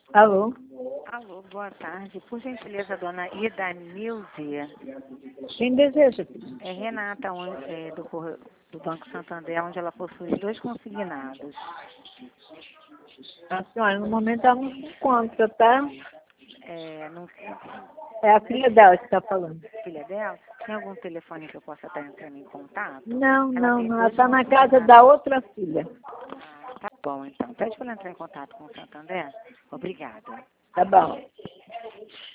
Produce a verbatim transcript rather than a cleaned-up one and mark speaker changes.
Speaker 1: Alô?
Speaker 2: Alô, boa tarde. Por gentileza, dona Ida Nilze.
Speaker 1: Quem deseja?
Speaker 2: É Renata, on- é, do, Corre- do Banco Santander, onde ela possui dois consignados.
Speaker 1: A senhora, no momento, ela não se encontra, tá?
Speaker 2: É, não,
Speaker 1: É a filha dela que está falando.
Speaker 2: filha dela, tem algum telefone que eu possa estar entrando em contato?
Speaker 1: Não,
Speaker 2: Ela
Speaker 1: não,
Speaker 2: tem
Speaker 1: não. Ela
Speaker 2: dois
Speaker 1: está na casa
Speaker 2: consignados.
Speaker 1: da outra filha.
Speaker 2: Ah, tá bom, então. Pede para ela entrar em contato com o Santander. Obrigada.
Speaker 1: Tá bom.